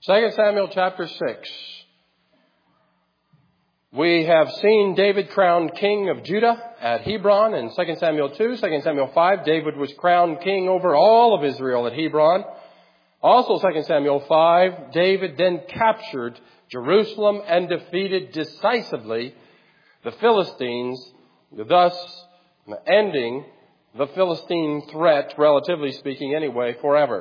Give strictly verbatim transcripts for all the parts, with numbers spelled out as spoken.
Second Samuel chapter six. We have seen David crowned king of Judah at Hebron in Second Samuel two. Second Samuel five, David was crowned king over all of Israel at Hebron. Also Second Samuel five, David then captured Jerusalem and defeated decisively the Philistines, thus ending the Philistine threat, relatively speaking anyway, forever.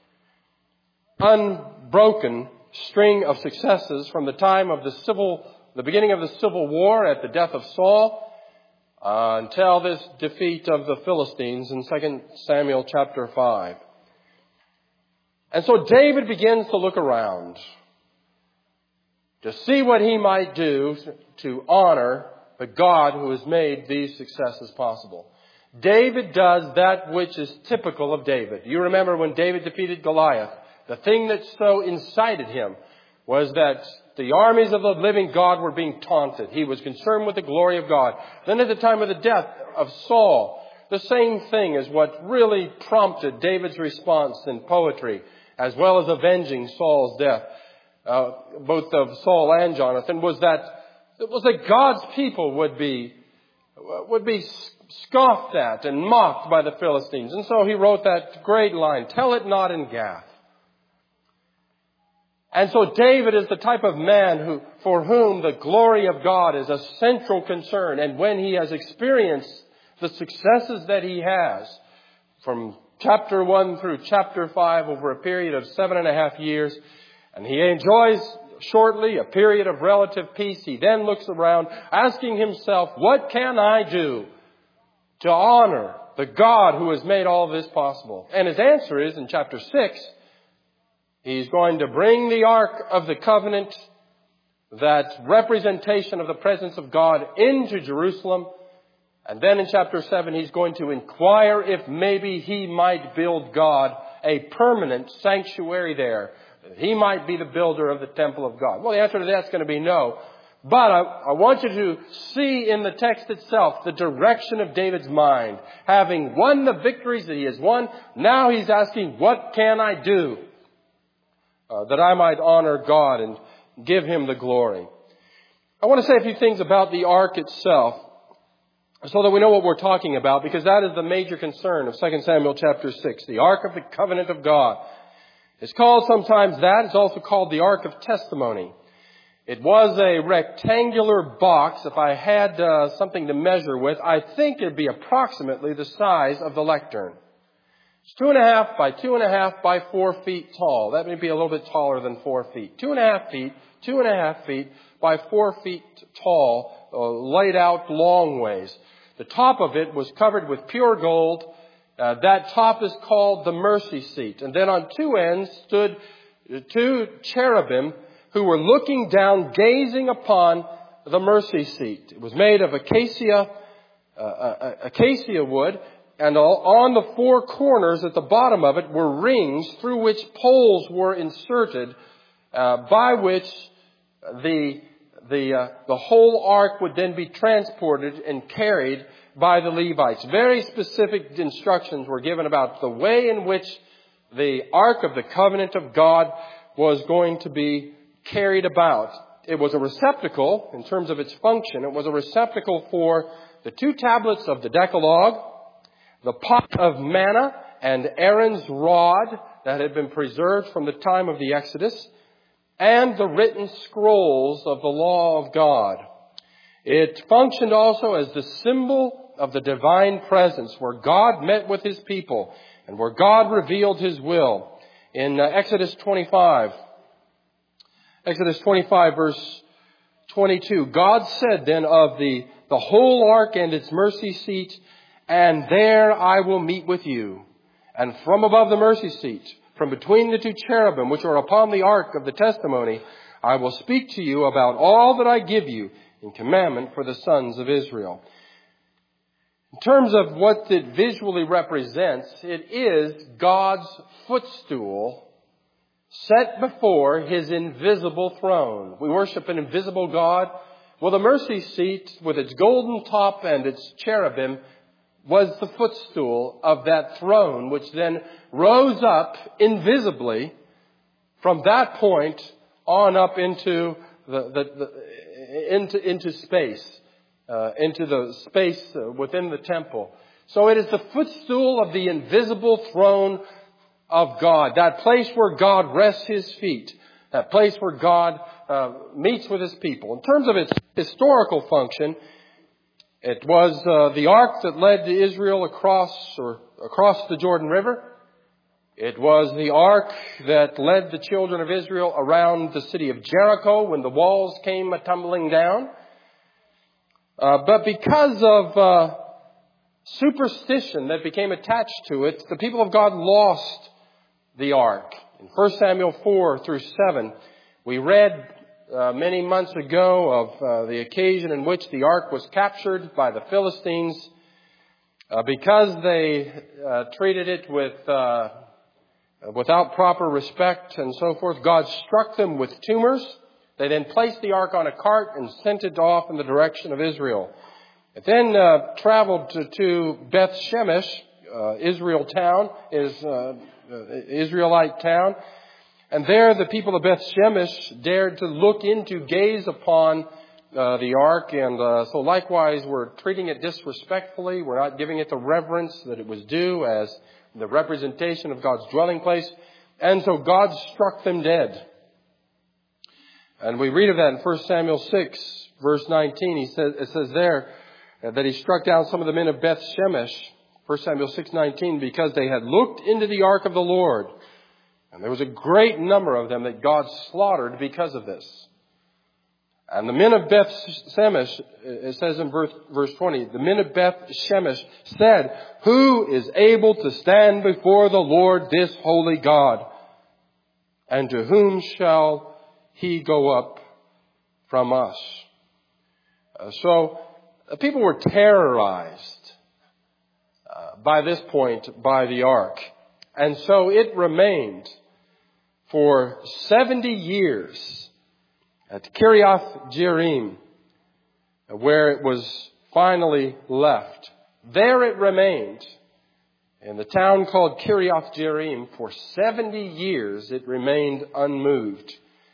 Unbroken string of successes from the time of the civil, the beginning of the civil war at the death of Saul, uh, until this defeat of the Philistines in Second Samuel chapter five. And so David begins to look around to see what he might do to honor the God who has made these successes possible. David does that which is typical of David. You remember when David defeated Goliath, the thing that so incited him was that the armies of the living God were being taunted. He was concerned with the glory of God. Then at the time of the death of Saul, the same thing is what really prompted David's response in poetry, as well as avenging Saul's death, uh, both of Saul and Jonathan, was that it was that God's people would be would be scoffed at and mocked by the Philistines. And so he wrote that great line, "Tell it not in Gath." And so David is the type of man who, for whom the glory of God is a central concern. And when he has experienced the successes that he has from chapter one through chapter five over a period of seven and a half years, and he enjoys shortly a period of relative peace, he then looks around asking himself, what can I do to honor the God who has made all this possible? And his answer is in chapter six, he's going to bring the Ark of the Covenant, that representation of the presence of God, into Jerusalem. And then in chapter seven, he's going to inquire if maybe he might build God a permanent sanctuary there. He might be the builder of the temple of God. Well, the answer to that's going to be no. But I, I want you to see in the text itself the direction of David's mind. Having won the victories that he has won, now he's asking, what can I do Uh, that I might honor God and give Him the glory? I want to say a few things about the ark itself so that we know what we're talking about, because that is the major concern of Second Samuel chapter six, the Ark of the Covenant of God. It's called sometimes that. It's also called the Ark of Testimony. It was a rectangular box. If I had uh, something to measure with, I think it'd be approximately the size of the lectern. It's two and a half by two and a half by four feet tall. That may be a little bit taller than four feet. Two and a half feet, two and a half feet by four feet tall, uh, laid out long ways. The top of it was covered with pure gold. Uh, that top is called the mercy seat. And then on two ends stood two cherubim who were looking down, gazing upon the mercy seat. It was made of acacia, uh, uh, acacia wood. And on the four corners at the bottom of it were rings through which poles were inserted, uh, by which the the uh, the whole ark would then be transported and carried by the Levites. Very specific instructions were given about the way in which the Ark of the Covenant of God was going to be carried about. It was a receptacle in terms of its function. It was a receptacle for the two tablets of the Decalogue, the pot of manna and Aaron's rod that had been preserved from the time of the Exodus, and the written scrolls of the law of God. It functioned also as the symbol of the divine presence, where God met with His people and where God revealed His will. In uh, Exodus twenty-five, Exodus twenty-five verse twenty-two, God said then of the, the whole ark and its mercy seat, "And there I will meet with you. And from above the mercy seat, from between the two cherubim which are upon the ark of the testimony, I will speak to you about all that I give you in commandment for the sons of Israel." In terms of what it visually represents, it is God's footstool set before His invisible throne. We worship an invisible God. Well, the mercy seat with its golden top and its cherubim was the footstool of that throne, which then rose up invisibly from that point on up into the, the, the into into space, uh, into the space within the temple. So it is the footstool of the invisible throne of God, that place where God rests His feet, that place where God uh, meets with His people. In terms of its historical function, it was uh, the ark that led to Israel across or across the Jordan River. It was the ark that led the children of Israel around the city of Jericho when the walls came tumbling down. Uh, but because of uh, superstition that became attached to it, the people of God lost the ark. In First Samuel four through seven, we read uh, many months ago of uh, the occasion in which the ark was captured by the Philistines uh, because they uh, treated it with uh, without proper respect and so forth. God struck them with tumors. They then placed the ark on a cart and sent it off in the direction of Israel. It then uh, traveled to, to Beth Shemesh, uh, Israel town, is uh, Israelite town. And there the people of Beth Shemesh dared to look into, gaze upon uh, the ark. And uh, so likewise, we're treating it disrespectfully. We're not giving it the reverence that it was due as the representation of God's dwelling place. And so God struck them dead. And we read of that in First Samuel six, verse nineteen. He says, it says there that He struck down some of the men of Beth Shemesh, First Samuel six nineteen, because they had looked into the ark of the Lord. And there was a great number of them that God slaughtered because of this. And the men of Beth Shemesh, it says in verse, verse twenty, the men of Beth Shemesh said, "Who is able to stand before the Lord, this holy God? And to whom shall He go up from us?" Uh, so uh, people were terrorized uh, by this point by the ark. And so it remained for seventy years at Kiriath Jearim, where it was finally left. There it remained in the town called Kiriath Jearim for seventy years. It remained unmoved.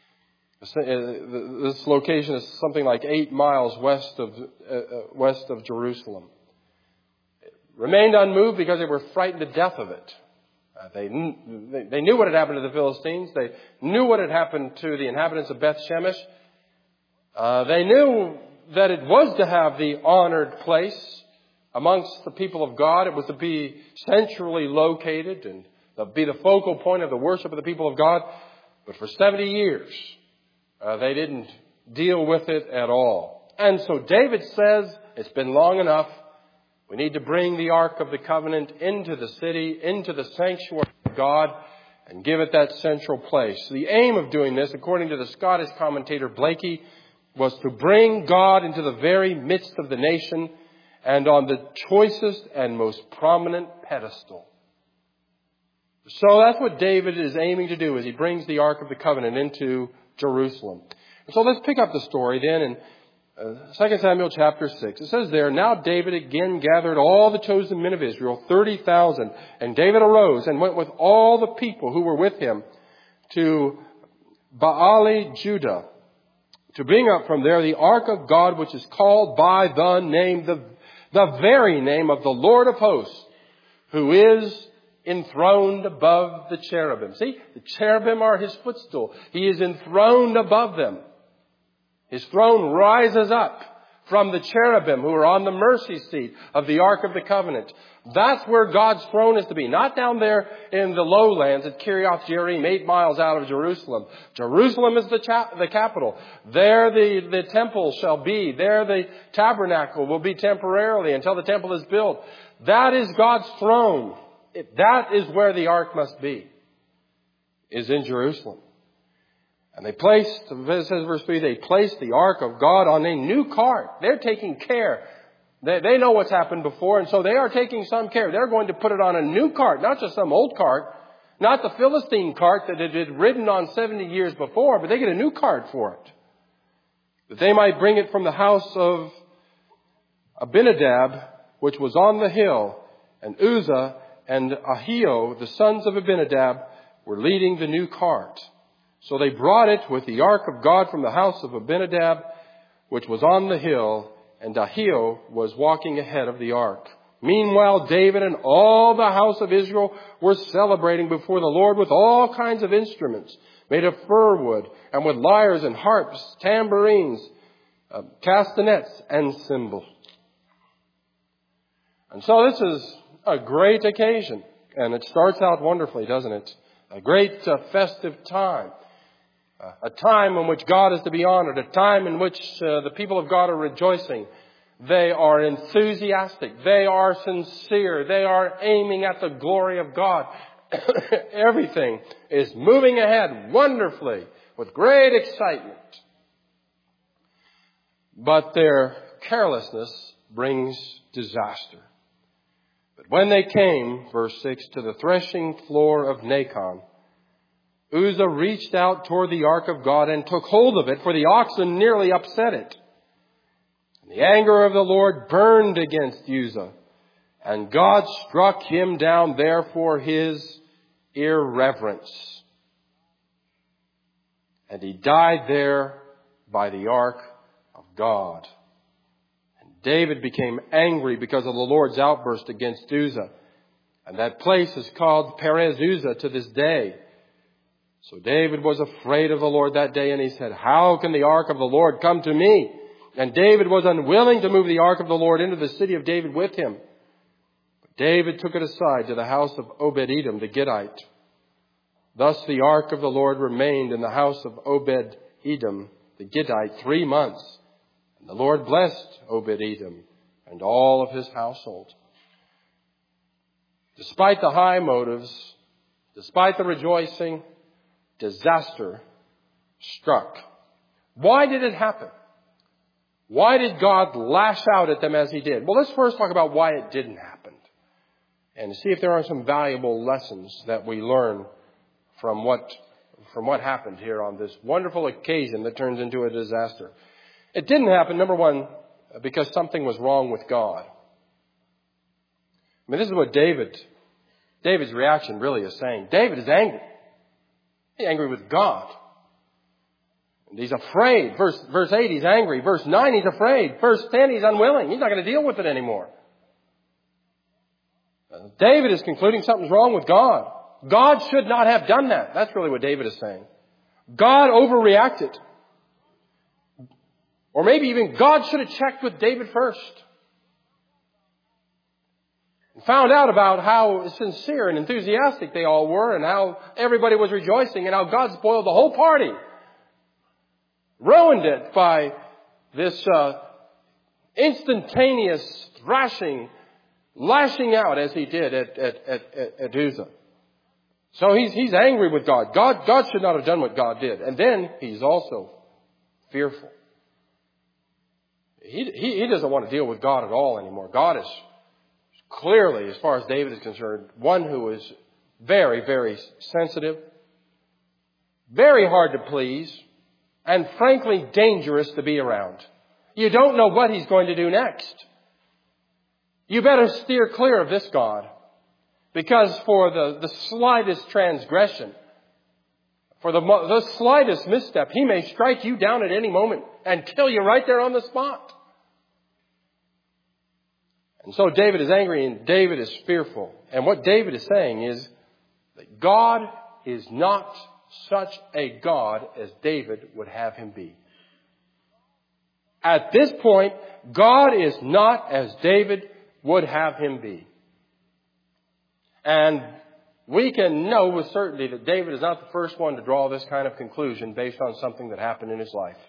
This location is something like eight miles west of uh, west of Jerusalem. It remained unmoved because they were frightened to death of it. Uh, they, kn- they knew what had happened to the Philistines. They knew what had happened to the inhabitants of Beth Shemesh. Uh, they knew that it was to have the honored place amongst the people of God. It was to be centrally located and be the focal point of the worship of the people of God. But for seventy years, uh, they didn't deal with it at all. And so David says, it's been long enough. We need to bring the Ark of the Covenant into the city, into the sanctuary of God, and give it that central place. The aim of doing this, according to the Scottish commentator Blakey, was to bring God into the very midst of the nation and on the choicest and most prominent pedestal. So that's what David is aiming to do as he brings the Ark of the Covenant into Jerusalem. So let's pick up the story then in uh, Second Samuel chapter six. It says there, "Now David again gathered all the chosen men of Israel, thirty thousand. And David arose and went with all the people who were with him to Baale Judah, to bring up from there the ark of God, which is called by the name, the, the very name of the Lord of hosts, who is enthroned above the cherubim." See, the cherubim are His footstool. He is enthroned above them. His throne rises up from the cherubim who are on the mercy seat of the Ark of the Covenant. That's where God's throne is to be. Not down there in the lowlands at Kiriath Jearim, eight miles out of Jerusalem. Jerusalem is the, cha- the capital. There the, the temple shall be. There the tabernacle will be temporarily until the temple is built. That is God's throne. It, that is where the ark must be, is in Jerusalem. And they placed, it says verse three, they placed the ark of God on a new cart. They're taking care. They, they know what's happened before, and so they are taking some care. They're going to put it on a new cart, not just some old cart, not the Philistine cart that it had ridden on seventy years before, but they get a new cart for it. That they might bring it from the house of Abinadab, which was on the hill, and Uzzah and Ahio, the sons of Abinadab, were leading the new cart. So they brought it with the ark of God from the house of Abinadab, which was on the hill, and Ahio was walking ahead of the ark. Meanwhile, David and all the house of Israel were celebrating before the Lord with all kinds of instruments made of fir wood, and with lyres and harps, tambourines, uh, castanets, and cymbals. And so this is a great occasion, and it starts out wonderfully, doesn't it? A great uh, festive time. Uh, a time in which God is to be honored, a time in which uh, the people of God are rejoicing. They are enthusiastic. They are sincere. They are aiming at the glory of God. Everything is moving ahead wonderfully with great excitement. But their carelessness brings disaster. But when they came, verse six, to the threshing floor of Nacon, Uzzah reached out toward the ark of God and took hold of it, for the oxen nearly upset it. And the anger of the Lord burned against Uzzah, and God struck him down there for his irreverence. And he died there by the ark of God. And David became angry because of the Lord's outburst against Uzzah. And that place is called Perez Uzzah to this day. So David was afraid of the Lord that day, and he said, "How can the ark of the Lord come to me?" And David was unwilling to move the ark of the Lord into the city of David with him. But David took it aside to the house of Obed-Edom the Gittite. Thus the ark of the Lord remained in the house of Obed-Edom the Gittite three months. And the Lord blessed Obed-Edom and all of his household. Despite the high motives, despite the rejoicing, disaster struck. Why did it happen? Why did God lash out at them as he did? Well, let's first talk about why it didn't happen and see if there are some valuable lessons that we learn from what, from what happened here on this wonderful occasion that turns into a disaster. It didn't happen, number one, because something was wrong with God. I mean, this is what David, David's reaction really is saying. David is angry. He's angry with God. And he's afraid. Verse, verse eight, he's angry. Verse nine, he's afraid. Verse ten, he's unwilling. He's not going to deal with it anymore. Uh, David is concluding something's wrong with God. God should not have done that. That's really what David is saying. God overreacted. Or maybe even God should have checked with David first. And found out about how sincere and enthusiastic they all were and how everybody was rejoicing and how God spoiled the whole party. Ruined it by this uh, instantaneous thrashing, lashing out as he did at, at, at, at, at Uzzah. So he's, he's angry with God. God. God should not have done what God did. And then he's also fearful. He, he, he doesn't want to deal with God at all anymore. God is clearly, as far as David is concerned, one who is very, very sensitive, very hard to please, and frankly dangerous to be around. You don't know what he's going to do next. You better steer clear of this God, because for the, the slightest transgression, for the, the slightest misstep, he may strike you down at any moment and kill you right there on the spot. And so David is angry and David is fearful. And what David is saying is that God is not such a God as David would have him be. At this point, God is not as David would have him be. And we can know with certainty that David is not the first one to draw this kind of conclusion based on something that happened in his life.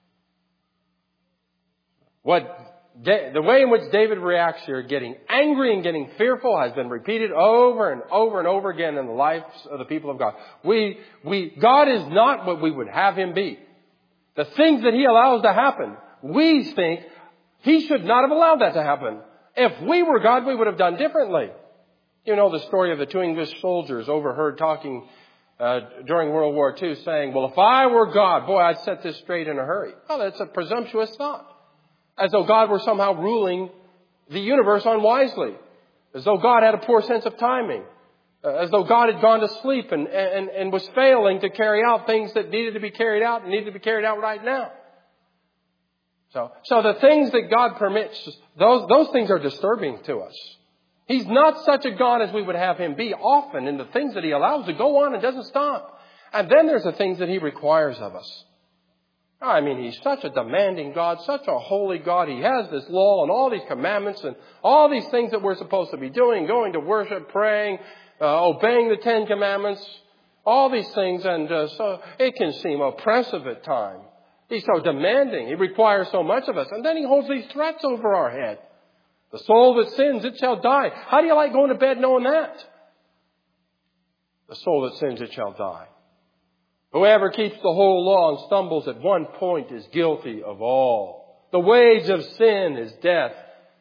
What the way in which David reacts here, getting angry and getting fearful, has been repeated over and over and over again in the lives of the people of God. We, we, God is not what we would have him be. The things that he allows to happen, we think he should not have allowed that to happen. If we were God, we would have done differently. You know the story of the two English soldiers overheard talking uh, during World War Two, saying, well, if I were God, boy, I'd set this straight in a hurry. Oh, that's a presumptuous thought. As though God were somehow ruling the universe unwisely. As though God had a poor sense of timing. Uh, as though God had gone to sleep and, and, and was failing to carry out things that needed to be carried out and needed to be carried out right now. So, so the things that God permits, those, those things are disturbing to us. He's not such a God as we would have Him be often in the things that He allows to go on and doesn't stop. And then there's the things that He requires of us. I mean, He's such a demanding God, such a holy God. He has this law and all these commandments and all these things that we're supposed to be doing, going to worship, praying, uh, obeying the Ten Commandments, all these things. And uh, so it can seem oppressive at times. He's so demanding. He requires so much of us. And then He holds these threats over our head. The soul that sins, it shall die. How do you like going to bed knowing that? The soul that sins, it shall die. Whoever keeps the whole law and stumbles at one point is guilty of all. The wage of sin is death.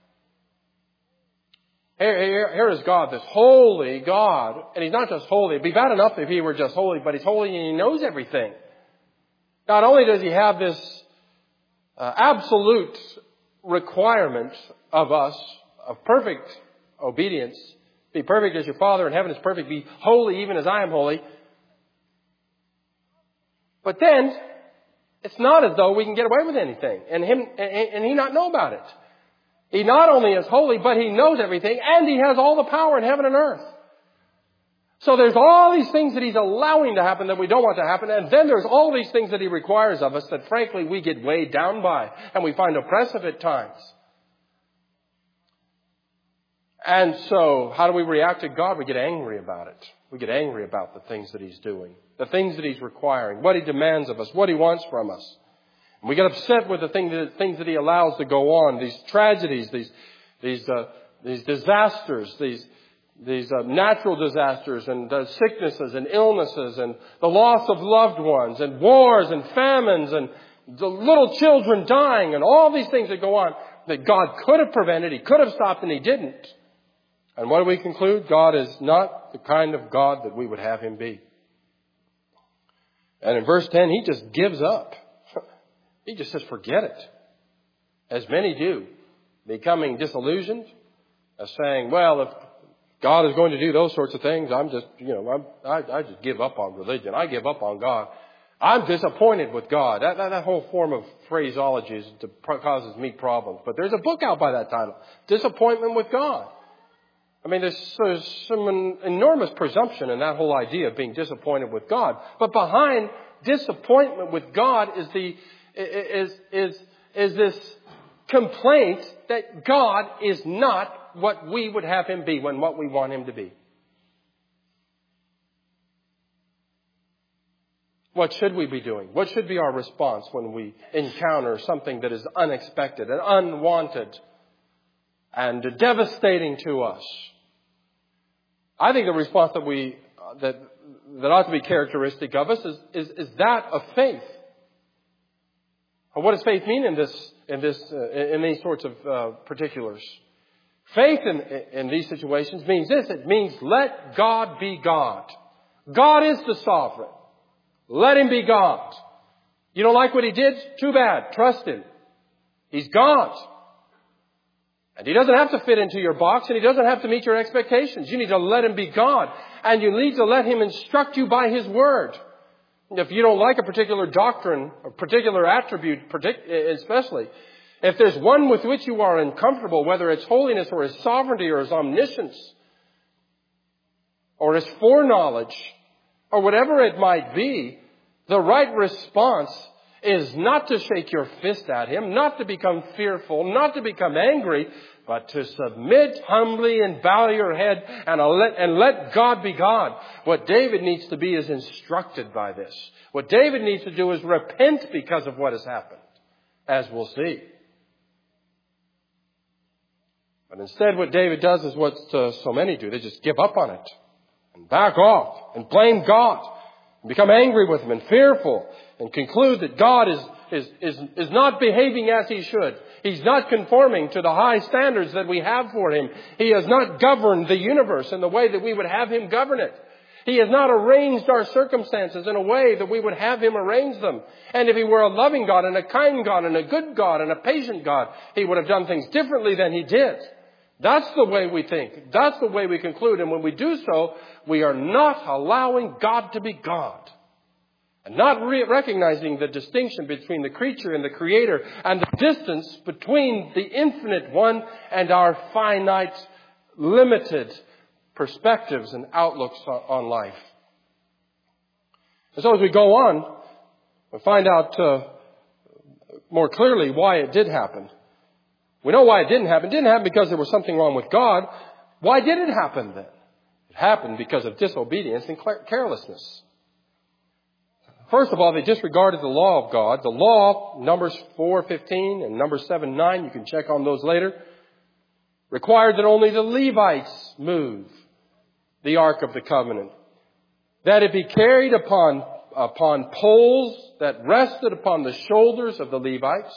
Here, here, here is God, this holy God. And He's not just holy. It'd be bad enough if He were just holy, but He's holy and He knows everything. Not only does He have this uh, absolute requirement of us of perfect obedience, be perfect as your Father in heaven is perfect, be holy even as I am holy. But then, it's not as though we can get away with anything and him and He not know about it. He not only is holy, but He knows everything, and He has all the power in heaven and earth. So there's all these things that He's allowing to happen that we don't want to happen, and then there's all these things that He requires of us that frankly we get weighed down by and we find oppressive at times. And so, how do we react to God? We get angry about it. We get angry about the things that He's doing, the things that He's requiring, what He demands of us, what He wants from us. And we get upset with the thing that, things that He allows to go on, these tragedies, these these uh, these disasters, these these uh, natural disasters and uh, sicknesses and illnesses and the loss of loved ones and wars and famines and the little children dying and all these things that go on that God could have prevented, He could have stopped, and He didn't. And what do we conclude? God is not the kind of God that we would have Him be. And in verse ten, He just gives up. He just says, forget it. As many do, becoming disillusioned, as saying, well, if God is going to do those sorts of things, I'm just, you know, I'm, I, I just give up on religion. I give up on God. I'm disappointed with God. That, that, that whole form of phraseology is, causes me problems. But there's a book out by that title, Disappointment with God. I mean, there's, there's some enormous presumption in that whole idea of being disappointed with God. But behind disappointment with God is the is is is this complaint that God is not what we would have Him be when what we want Him to be. What should we be doing? What should be our response when we encounter something that is unexpected and unwanted and devastating to us? I think the response that we uh, that that ought to be characteristic of us is, is, is that of faith. And what does faith mean in this in this uh, in these sorts of uh, particulars? Faith in, in these situations means this: it means let God be God. God is the sovereign. Let Him be God. You don't like what He did? Too bad. Trust Him. He's God. And He doesn't have to fit into your box, and He doesn't have to meet your expectations. You need to let Him be God. And you need to let Him instruct you by His Word. If you don't like a particular doctrine, a particular attribute especially, if there's one with which you are uncomfortable, whether it's holiness or His sovereignty or His omniscience or His foreknowledge or whatever it might be, the right response is not to shake your fist at Him, not to become fearful, not to become angry, but to submit humbly and bow your head and let, and let God be God. What David needs to be is instructed by this. What David needs to do is repent because of what has happened, as we'll see. But instead what David does is what uh, so many do. They just give up on it and back off and blame God and become angry with Him and fearful and conclude that God is, is, is, is not behaving as He should. He's not conforming to the high standards that we have for Him. He has not governed the universe in the way that we would have Him govern it. He has not arranged our circumstances in a way that we would have Him arrange them. And if He were a loving God and a kind God and a good God and a patient God, He would have done things differently than He did. That's the way we think. That's the way we conclude. And when we do so, we are not allowing God to be God. And not re- recognizing the distinction between the creature and the Creator, and the distance between the infinite one and our finite, limited perspectives and outlooks on life. And so as we go on, we find out uh, more clearly why it did happen. We know why it didn't happen. It didn't happen because there was something wrong with God. Why did it happen then? It happened because of disobedience and carelessness. First of all, they disregarded the law of God. The law, Numbers four fifteen and Numbers seven nine, you can check on those later, required that only the Levites move the Ark of the Covenant. That it be carried upon, upon poles that rested upon the shoulders of the Levites,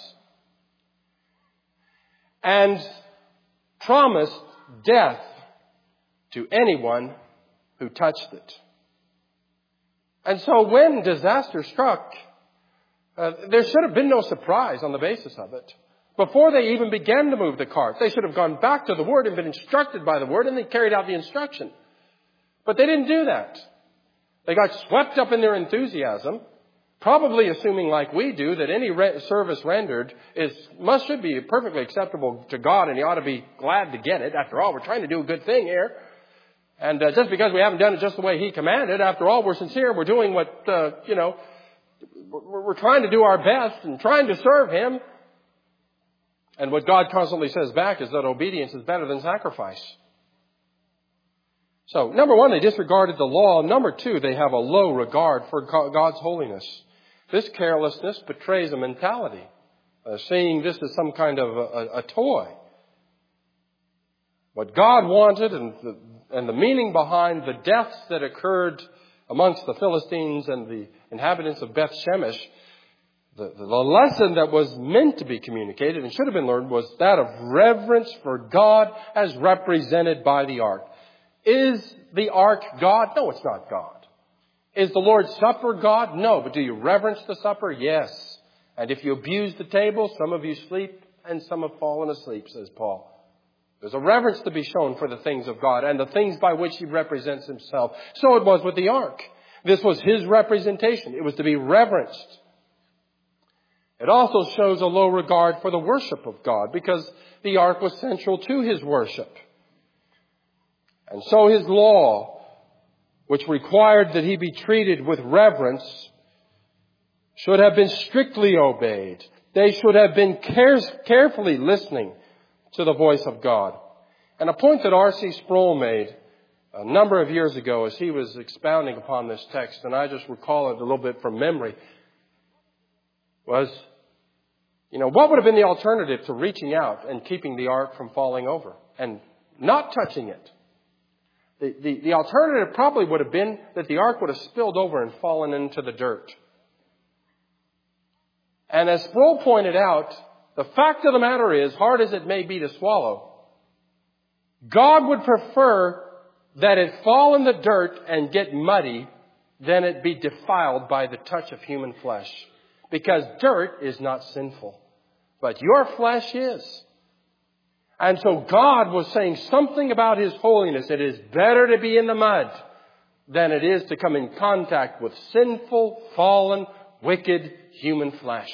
and promised death to anyone who touched it. And so when disaster struck, uh, there should have been no surprise on the basis of it. Before they even began to move the cart, they should have gone back to the Word and been instructed by the Word, and they carried out the instruction. But they didn't do that. They got swept up in their enthusiasm, probably assuming like we do that any re- service rendered is must should be perfectly acceptable to God, and He ought to be glad to get it. After all, we're trying to do a good thing here. And uh, just because we haven't done it just the way He commanded, after all, we're sincere. We're doing what, uh, you know, we're, we're trying to do our best and trying to serve Him. And what God constantly says back is that obedience is better than sacrifice. So, number one, they disregarded the law. Number two, they have a low regard for God's holiness. This carelessness betrays a mentality, uh, seeing this as some kind of a, a, a toy. What God wanted and the, and the meaning behind the deaths that occurred amongst the Philistines and the inhabitants of Beth Shemesh, the, the lesson that was meant to be communicated and should have been learned was that of reverence for God as represented by the ark. Is the ark God? No, it's not God. Is the Lord's Supper God? No, but do you reverence the supper? Yes. And if you abuse the table, some of you sleep and some have fallen asleep, says Paul. There's a reverence to be shown for the things of God and the things by which He represents Himself. So it was with the ark. This was His representation. It was to be reverenced. It also shows a low regard for the worship of God because the ark was central to His worship. And so His law, which required that He be treated with reverence, should have been strictly obeyed. They should have been care- carefully listening to the voice of God. And a point that R C Sproul made a number of years ago as he was expounding upon this text, and I just recall it a little bit from memory, was, you know, what would have been the alternative to reaching out and keeping the ark from falling over and not touching it? The, the, the alternative probably would have been that the ark would have spilled over and fallen into the dirt. And as Sproul pointed out, the fact of the matter is, hard as it may be to swallow, God would prefer that it fall in the dirt and get muddy than it be defiled by the touch of human flesh. Because dirt is not sinful, but your flesh is. And so God was saying something about His holiness. It is better to be in the mud than it is to come in contact with sinful, fallen, wicked human flesh.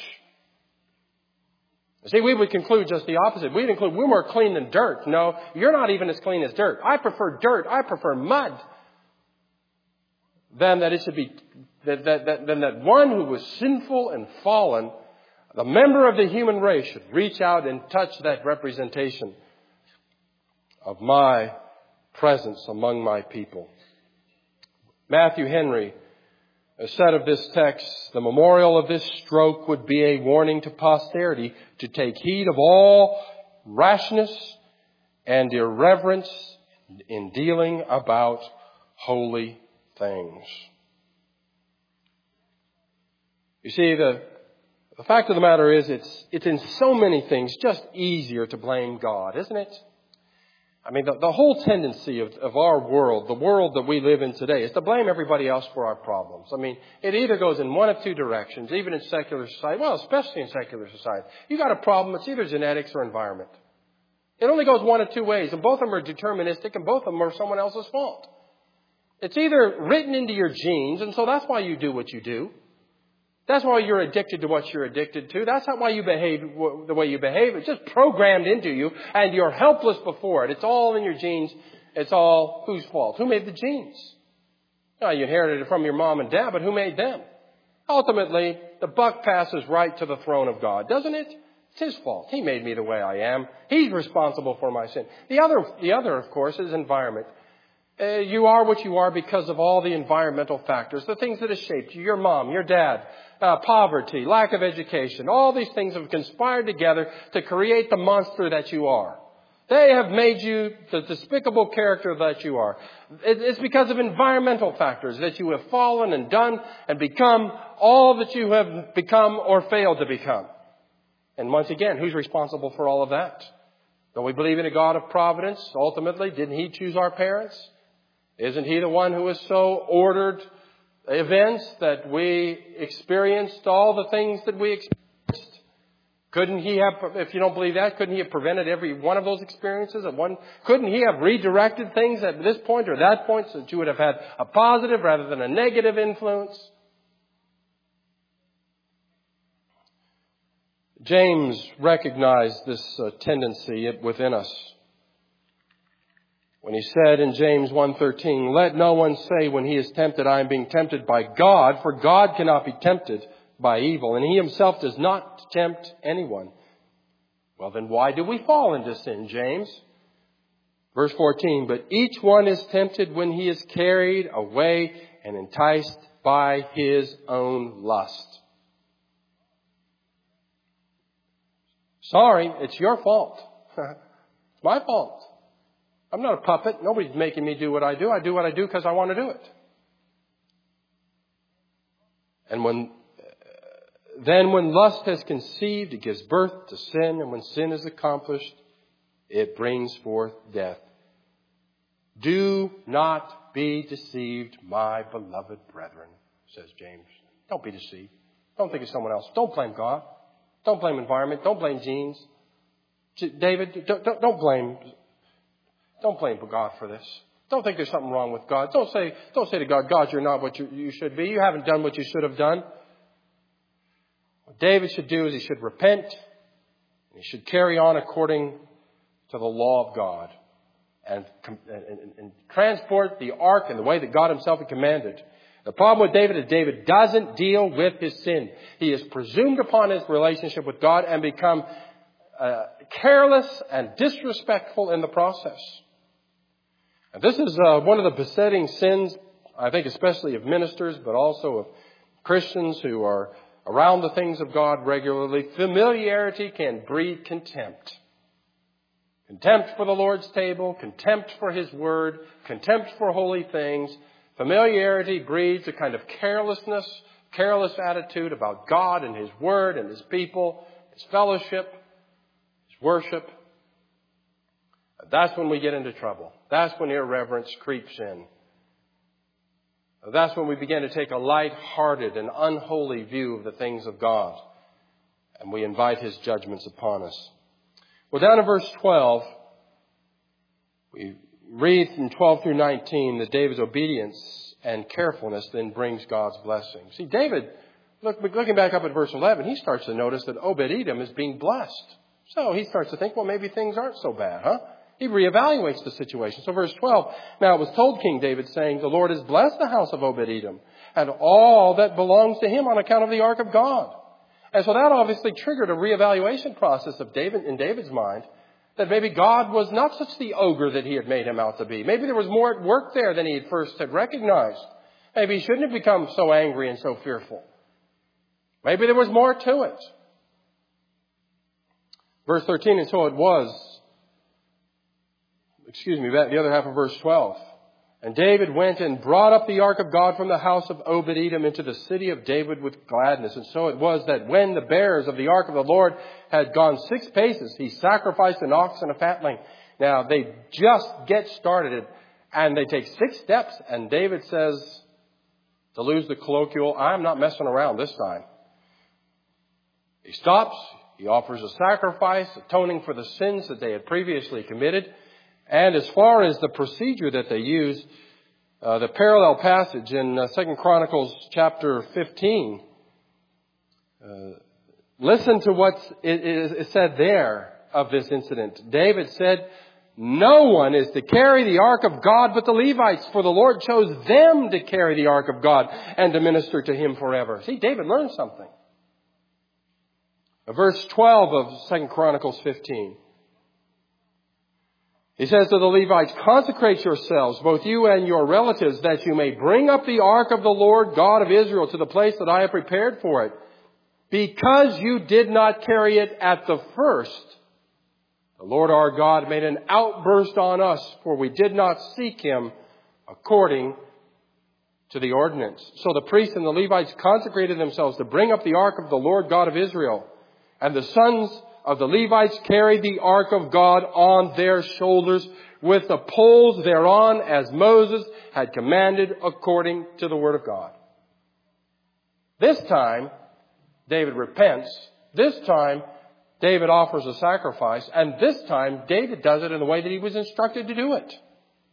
See, we would conclude just the opposite. We'd conclude we're more clean than dirt. No, you're not even as clean as dirt. I prefer dirt. I prefer mud. Than that it should be, that, that, that, than that one who was sinful and fallen, the member of the human race, should reach out and touch that representation of my presence among my people. Matthew Henry said of this text, the memorial of this stroke would be a warning to posterity to take heed of all rashness and irreverence in dealing about holy things. You see, the, the fact of the matter is it's, it's in so many things just easier to blame God, isn't it? I mean, the, the whole tendency of, of our world, the world that we live in today, is to blame everybody else for our problems. I mean, it either goes in one of two directions, even in secular society, well, especially in secular society. You got a problem, it's either genetics or environment. It only goes one of two ways, and both of them are deterministic, and both of them are someone else's fault. It's either written into your genes, and so that's why you do what you do. That's why you're addicted to what you're addicted to. That's not why you behave the way you behave. It's just programmed into you, and you're helpless before it. It's all in your genes. It's all whose fault? Who made the genes? Now, you inherited it from your mom and dad, but who made them? Ultimately, the buck passes right to the throne of God, doesn't it? It's His fault. He made me the way I am. He's responsible for my sin. The other, the other, of course, is environment. Uh, you are what you are because of all the environmental factors, the things that have shaped you, your mom, your dad, uh, poverty, lack of education. All these things have conspired together to create the monster that you are. They have made you the despicable character that you are. It's because of environmental factors that you have fallen and done and become all that you have become or failed to become. And once again, who's responsible for all of that? Don't we believe in a God of providence? Ultimately, didn't He choose our parents? Isn't He the one who has so ordered events that we experienced all the things that we experienced? Couldn't He have, if you don't believe that, couldn't He have prevented every one of those experiences at one? Couldn't He have redirected things at this point or that point so that you would have had a positive rather than a negative influence? James recognized this uh, tendency within us when he said in James one thirteen, "Let no one say when he is tempted, I am being tempted by God, for God cannot be tempted by evil, and He Himself does not tempt anyone." Well, then why do we fall into sin, James? Verse fourteen, "But each one is tempted when he is carried away and enticed by his own lust." Sorry, it's your fault. It's my fault. I'm not a puppet. Nobody's making me do what I do. I do what I do because I want to do it. And when Then when lust has conceived, it gives birth to sin. And when sin is accomplished, it brings forth death. Do not be deceived, my beloved brethren, says James. Don't be deceived. Don't think of someone else. Don't blame God. Don't blame environment. Don't blame genes. David, don't, don't, don't blame, don't blame God for this. Don't think there's something wrong with God. Don't say, don't say to God, God, you're not what you, you should be. You haven't done what you should have done. What David should do is he should repent. He should carry on according to the law of God and, and, and transport the ark in the way that God Himself had commanded. The problem with David is David doesn't deal with his sin. He has presumed upon his relationship with God and become uh, careless and disrespectful in the process. And this is uh, one of the besetting sins, I think especially of ministers, but also of Christians who are around the things of God regularly. Familiarity can breed contempt. Contempt for the Lord's table, contempt for His word, contempt for holy things. Familiarity breeds a kind of carelessness, careless attitude about God and His word and His people, His fellowship, His worship. That's when we get into trouble. That's when irreverence creeps in. That's when we begin to take a light-hearted and unholy view of the things of God. And we invite His judgments upon us. Well, down in verse twelve, we read from twelve through nineteen that David's obedience and carefulness then brings God's blessing. See, David, look, looking back up at verse eleven, he starts to notice that Obed-Edom is being blessed. So he starts to think, well, maybe things aren't so bad, huh? He reevaluates the situation. So verse twelve, "Now it was told King David, saying, the Lord has blessed the house of Obed-Edom and all that belongs to him on account of the ark of God." And so that obviously triggered a reevaluation process of David in David's mind, that maybe God was not such the ogre that He had made Him out to be. Maybe there was more at work there than he had first had recognized. Maybe he shouldn't have become so angry and so fearful. Maybe there was more to it. Verse thirteen, "And so it was," excuse me, the other half of verse twelve. "And David went and brought up the ark of God from the house of Obed-Edom into the city of David with gladness. And so it was that when the bearers of the ark of the Lord had gone six paces, he sacrificed an ox and a fatling." Now, they just get started and they take six steps. And David says, to lose the colloquial, "I'm not messing around this time." He stops. He offers a sacrifice, atoning for the sins that they had previously committed. And as far as the procedure that they use, uh, the parallel passage in uh, Second Chronicles chapter fifteen, uh, listen to what is said there of this incident. David said, "No one is to carry the ark of God but the Levites, for the Lord chose them to carry the ark of God and to minister to Him forever." See, David learned something. Verse twelve of Second Chronicles fifteen. He says to the Levites, "Consecrate yourselves, both you and your relatives, that you may bring up the ark of the Lord God of Israel to the place that I have prepared for it. Because you did not carry it at the first, the Lord our God made an outburst on us, for we did not seek Him according to the ordinance." So the priests and the Levites consecrated themselves to bring up the ark of the Lord God of Israel. And the sons of the Levites carried the ark of God on their shoulders with the poles thereon, as Moses had commanded according to the word of God. This time, David repents. This time, David offers a sacrifice. And this time, David does it in the way that he was instructed to do it.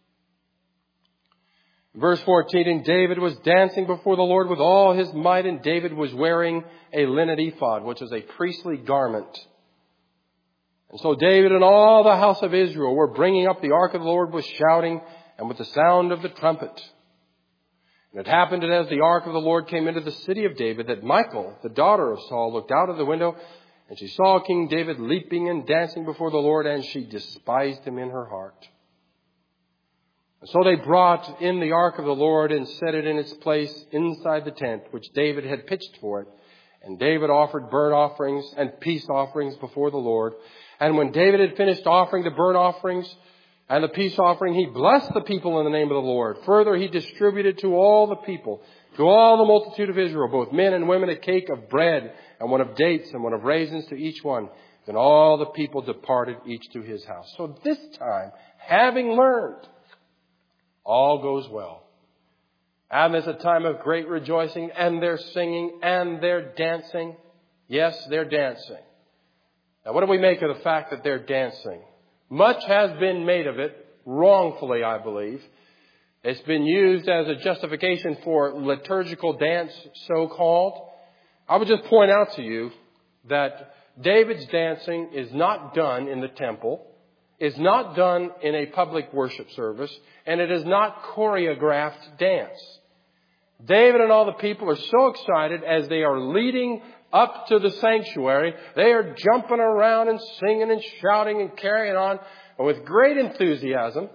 Verse fourteen, "And David was dancing before the Lord with all his might, and David was wearing a linen ephod," which is a priestly garment. "And so David and all the house of Israel were bringing up the ark of the Lord with shouting and with the sound of the trumpet. And it happened that as the ark of the Lord came into the city of David, that Michal, the daughter of Saul, looked out of the window, and she saw King David leaping and dancing before the Lord, and she despised him in her heart. And so they brought in the ark of the Lord and set it in its place inside the tent, which David had pitched for it. And David offered burnt offerings and peace offerings before the Lord. And when David had finished offering the burnt offerings and the peace offering, he blessed the people in the name of the Lord. Further, he distributed to all the people, to all the multitude of Israel, both men and women, a cake of bread and one of dates and one of raisins to each one. Then all the people departed, each to his house." So this time, having learned, all goes well. And there's a time of great rejoicing, and they're singing, and they're dancing. Yes, they're dancing. Now, what do we make of the fact that they're dancing? Much has been made of it, wrongfully, I believe. It's been used as a justification for liturgical dance, so-called. I would just point out to you that David's dancing is not done in the temple, is not done in a public worship service, and it is not choreographed dance. David and all the people are so excited as they are leading up to the sanctuary. They are jumping around and singing and shouting and carrying on with great enthusiasm.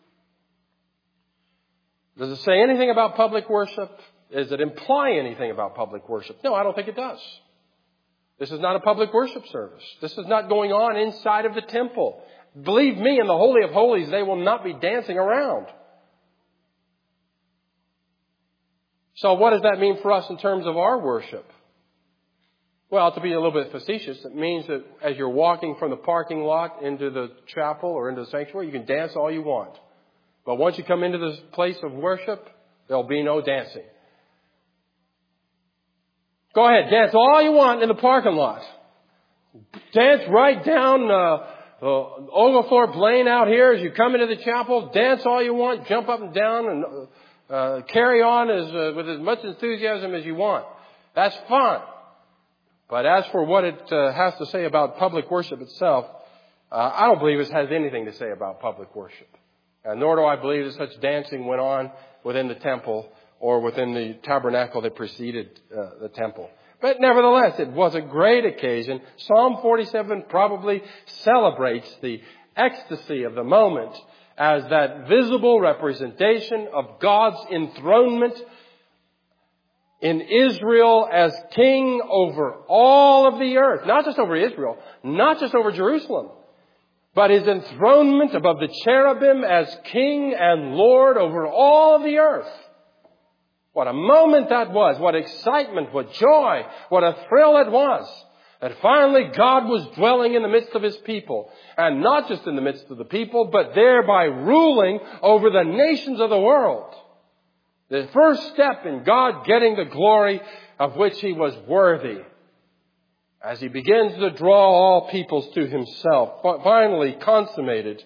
Does it say anything about public worship? Does it imply anything about public worship? No, I don't think it does. This is not a public worship service. This is not going on inside of the temple. Believe me, in the Holy of Holies, they will not be dancing around. So what does that mean for us in terms of our worship? Well, to be a little bit facetious, it means that as you're walking from the parking lot into the chapel or into the sanctuary, you can dance all you want. But once you come into this place of worship, there'll be no dancing. Go ahead, dance all you want in the parking lot. Dance right down uh, the Oglethorpe Lane out here as you come into the chapel. Dance all you want, jump up and down, and uh, carry on as uh, with as much enthusiasm as you want. That's fine. But as for what it uh, has to say about public worship itself, uh, I don't believe it has anything to say about public worship. And nor do I believe that such dancing went on within the temple or within the tabernacle that preceded uh, the temple. But nevertheless, it was a great occasion. Psalm forty-seven probably celebrates the ecstasy of the moment as that visible representation of God's enthronement in Israel as king over all of the earth. Not just over Israel, not just over Jerusalem, but his enthronement above the cherubim as king and Lord over all of the earth. What a moment that was. What excitement, what joy, what a thrill it was. That finally God was dwelling in the midst of his people. And not just in the midst of the people, but thereby ruling over the nations of the world. The first step in God getting the glory of which he was worthy. as he begins to draw all peoples to himself, finally consummated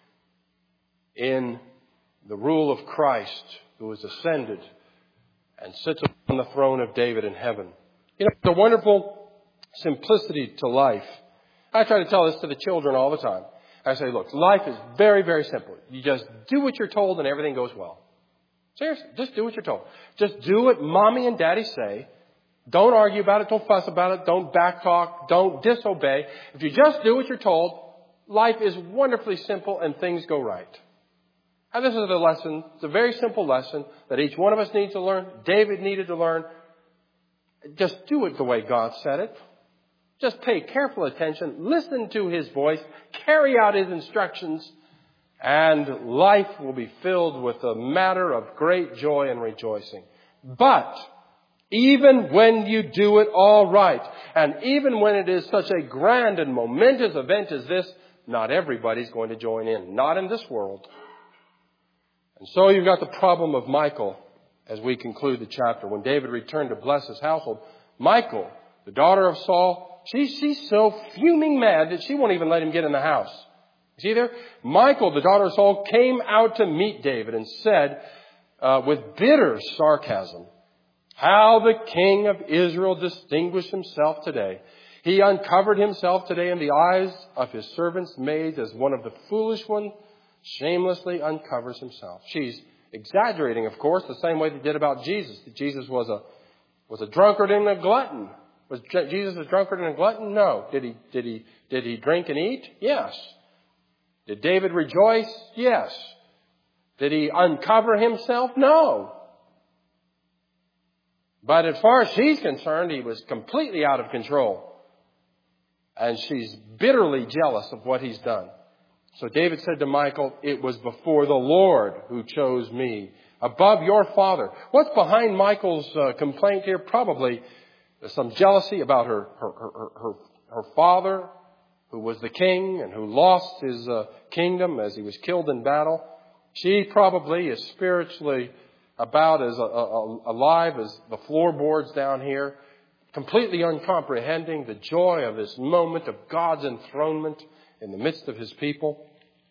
in the rule of Christ, who has ascended and sits on the throne of David in heaven. You know, it's a wonderful simplicity to life. I try to tell this to the children all the time. I say, look, life is very, very simple. You just do what you're told and everything goes well. Seriously, just do what you're told. Just do what mommy and daddy say. Don't argue about it. Don't fuss about it. Don't backtalk. Don't disobey. If you just do what you're told, life is wonderfully simple and things go right. And this is the lesson. It's a very simple lesson that each one of us needs to learn. David needed to learn. Just do it the way God said it. Just pay careful attention. Listen to his voice. Carry out his instructions. And life will be filled with a matter of great joy and rejoicing. But even when you do it all right, and even when it is such a grand and momentous event as this, not everybody's going to join in. Not in this world. And so you've got the problem of Michal as we conclude the chapter. When David returned to bless his household, Michal, the daughter of Saul, she, she's so fuming mad that she won't even let him get in the house. You see there? Michal, the daughter of Saul, came out to meet David and said uh, with bitter sarcasm, how the king of Israel distinguished himself today. He uncovered himself today in the eyes of his servants' maids as one of the foolish ones shamelessly uncovers himself. She's exaggerating, of course, the same way they did about Jesus. That Jesus was a was a drunkard and a glutton. Was Jesus a drunkard and a glutton? No. Did he did he did he drink and eat? Yes. Did David rejoice? Yes. Did he uncover himself? No. But as far as she's concerned, he was completely out of control. And she's bitterly jealous of what he's done. So David said to Michal, it was before the Lord who chose me above your father. What's behind Michal's uh, complaint here? Probably some jealousy about her, her, her, her, her father, who was the king and who lost his uh, kingdom as he was killed in battle. She probably is spiritually about as uh, uh, alive as the floorboards down here, completely uncomprehending the joy of this moment of God's enthronement in the midst of his people.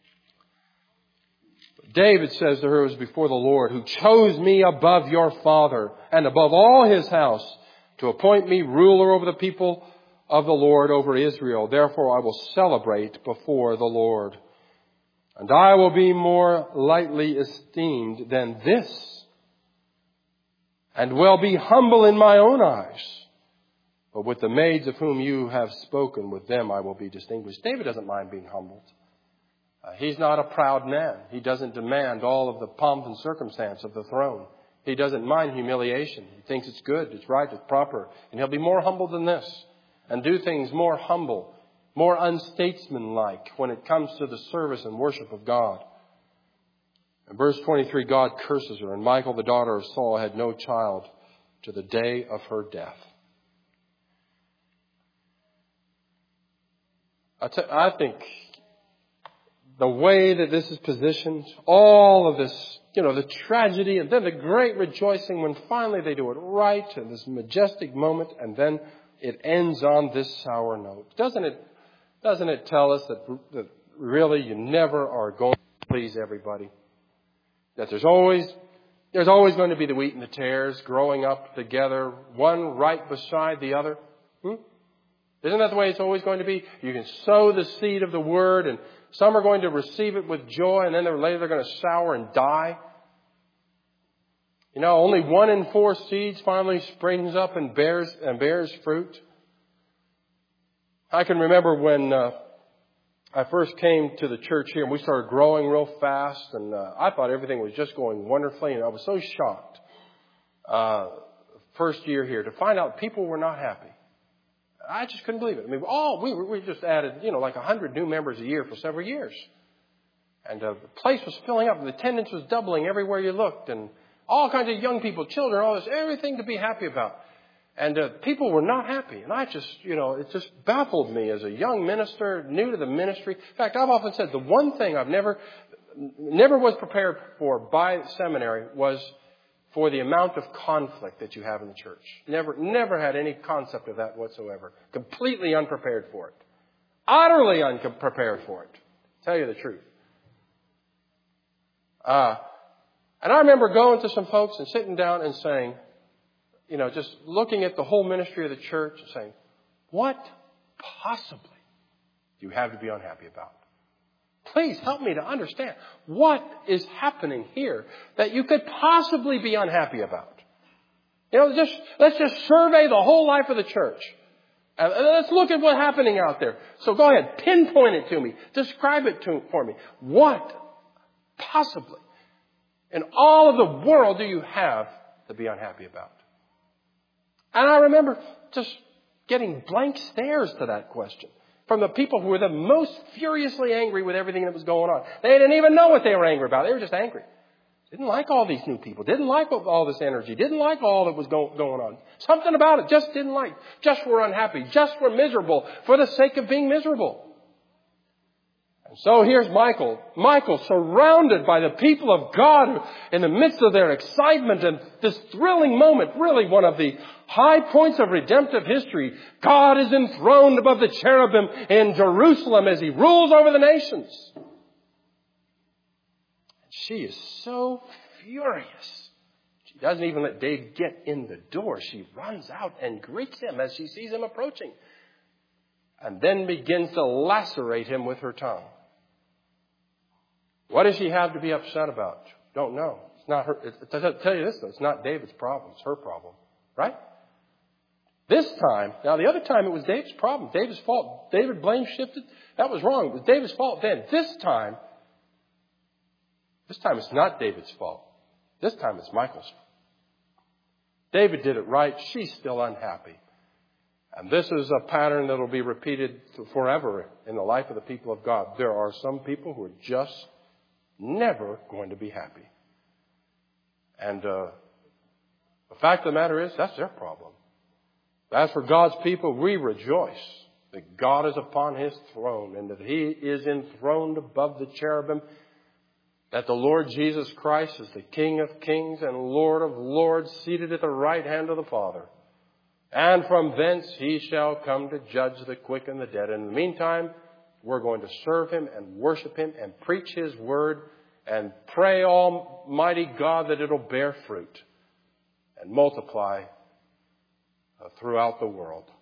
David says to her, it was before the Lord who chose me above your father and above all his house to appoint me ruler over the people of the Lord, over Israel. Therefore I will celebrate before the Lord. And I will be more lightly esteemed than this, and will be humble in my own eyes. But with the maids of whom you have spoken, with them I will be distinguished. David doesn't mind being humbled. Uh, he's not a proud man. He doesn't demand all of the pomp and circumstance of the throne. He doesn't mind humiliation. He thinks it's good, it's right, it's proper. And he'll be more humble than this and do things more humble, more unstatesmanlike when it comes to the service and worship of God. In verse twenty-three, God curses her, and Michal, the daughter of Saul, had no child to the day of her death. I, t- I think the way that this is positioned, all of this, you know, the tragedy and then the great rejoicing when finally they do it right and this majestic moment, and then it ends on this sour note. Doesn't it, doesn't it tell us that, that really you never are going to please everybody? That there's always, there's always going to be the wheat and the tares growing up together, one right beside the other. Hmm? Isn't that the way it's always going to be? You can sow the seed of the word, and some are going to receive it with joy, and then later they're going to sour and die. You know, only one in four seeds finally springs up and bears and bears fruit. I can remember when uh, I first came to the church here, and we started growing real fast, and uh, I thought everything was just going wonderfully, and I was so shocked uh, first year here to find out people were not happy. I just couldn't believe it. I mean, oh, we we just added, you know, like a hundred new members a year for several years, and uh, the place was filling up, and the attendance was doubling everywhere you looked, and all kinds of young people, children, all this, everything to be happy about, and uh, people were not happy. And I just, you know, it just baffled me as a young minister, new to the ministry. In fact, I've often said the one thing I've never, never was prepared for by seminary was for the amount of conflict that you have in the church. Never, never had any concept of that whatsoever. Completely unprepared for it. Utterly unprepared for it. Tell you the truth. Uh, and I remember going to some folks and sitting down and saying, you know, just looking at the whole ministry of the church and saying, what possibly do you have to be unhappy about? Please help me to understand what is happening here that you could possibly be unhappy about. You know, just let's just survey the whole life of the church. Uh, let's look at what's happening out there. So go ahead, pinpoint it to me. Describe it to, for me. What possibly in all of the world do you have to be unhappy about? And I remember just getting blank stares to that question from the people who were the most furiously angry with everything that was going on. They didn't even know what they were angry about. They were just angry. Didn't like all these new people. Didn't like all this energy. Didn't like all that was go- going on. Something about it just didn't like. Just were unhappy. Just were miserable for the sake of being miserable. And so here's Michael. Michael surrounded by the people of God in the midst of their excitement and this thrilling moment, really one of the high points of redemptive history. God is enthroned above the cherubim in Jerusalem as He rules over the nations. She is so furious. She doesn't even let David get in the door. She runs out and greets him as she sees him approaching. And then begins to lacerate him with her tongue. What does she have to be upset about? Don't know. It's not her. It, I'll tell you this though. It's not David's problem. It's her problem. Right? This time, now the other time it was David's problem. David's fault. David blame shifted. That was wrong. It was David's fault then. This time, this time it's not David's fault. This time it's Michael's fault. David did it right. She's still unhappy. And this is a pattern that will be repeated forever in the life of the people of God. There are some people who are just never going to be happy. And uh, the fact of the matter is, that's their problem. As for God's people, we rejoice that God is upon His throne and that He is enthroned above the cherubim, that the Lord Jesus Christ is the King of kings and Lord of lords, seated at the right hand of the Father. And from thence He shall come to judge the quick and the dead. And in the meantime, we're going to serve Him and worship Him and preach His word and pray Almighty God that it'll bear fruit and multiply throughout the world.